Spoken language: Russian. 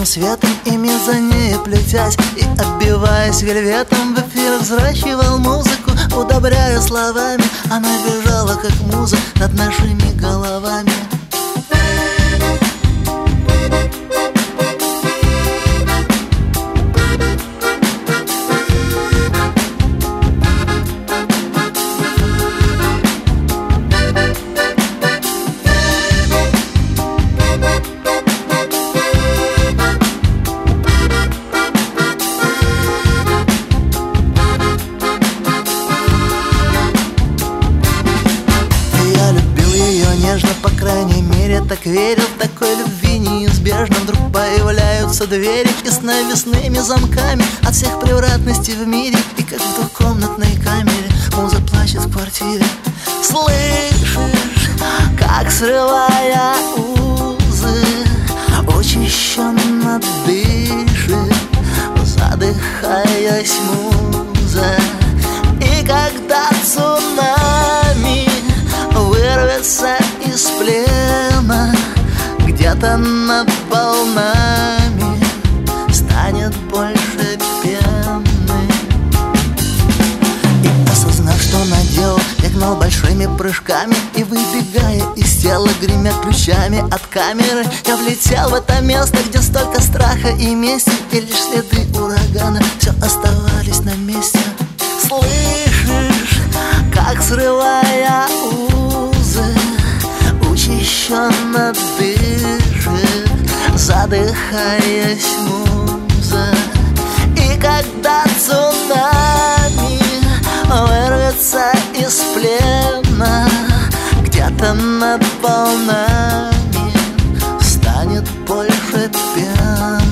светом и мезонея плетясь, и оббиваясь вельветом, в эфир взращивал музыку, удобряя словами. Она бежала, как муза, над нашими головами. Нежно, по крайней мере, так верил, такой любви неизбежно. Вдруг появляются двери и с навесными замками от всех превратностей в мире. И как в двухкомнатной камере муза плачет в квартире. Слышишь, как, срывая узы, учащенно дышит, задыхаясь муза. И когда цунами вырвется из плена, где-то над волнами станет больше пены. И осознав, что наделал, я гнал большими прыжками, и выбегая из тела, гремя ключами от камеры, я влетел в это место, где столько страха и мести, и лишь следы урагана все оставались на месте. Слышишь, как, срывая узы, учащенно дышит, задыхаясь муза. И когда цунами вырвется из плена, где-то над волнами станет больше пены.